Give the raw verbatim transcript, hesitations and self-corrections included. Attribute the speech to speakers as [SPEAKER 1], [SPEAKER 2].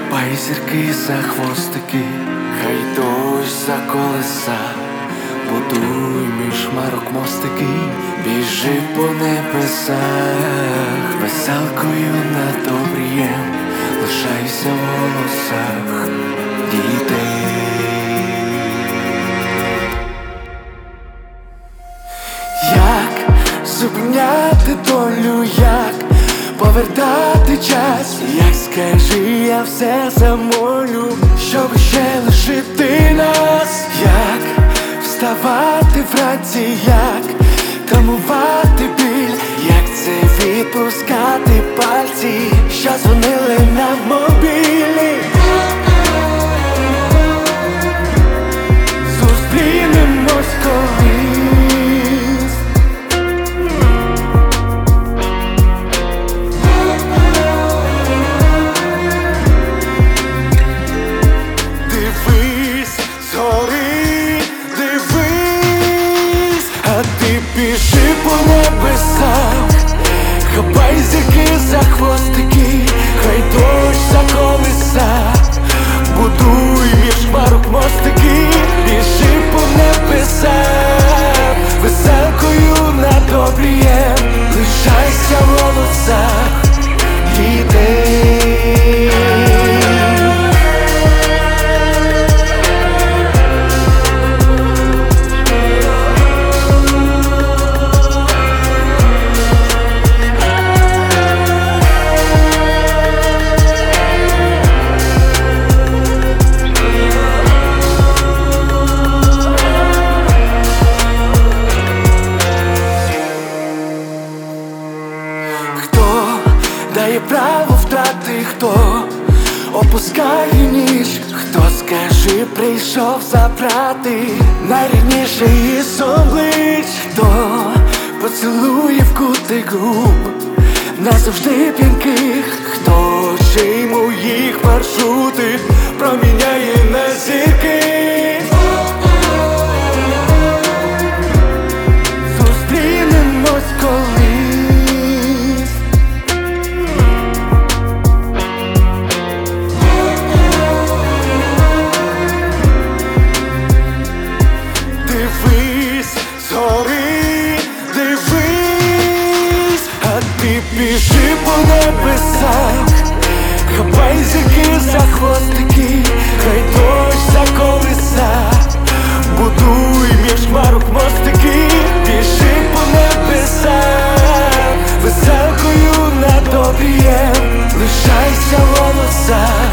[SPEAKER 1] хапай зірки за хвостики, хай дощ за колеса, будуй між хмарок мостики, біжи по небесах, веселкою над обрієм лишайся в голосах дітей. Як зупиняти долю, як повертати час, як скажи, я все замолю, щоб ще лишити нас. Як вставати вранці, як тамувати біль, як це відпускати пальці, що дзвонили на мобілі. Зустрінемось колись. Дивись згори, дивись, а ти біжи по небесах, хапай зірки за хвостики, хай дощ за колеса, будуй між хмарок мостики, біжи по небесах, веселкою над обрієм лишайся в голосах дітей. Дає право втрати, хто опускає ніж, хто, скажи, прийшов забрати найрідніший із облич, хто поцілує в кутик губ назавжди п'янких, хто ще й моїх маршрути проміняє на зірки. Зустрінемось колись. Дивись згори, дивись, а ти біжи по небесах, хапай зірки за хвостики, хай дощ за колеса, будуй між хмарок мостики, біжи по небесах, веселкою над обрієм лишайся в голосах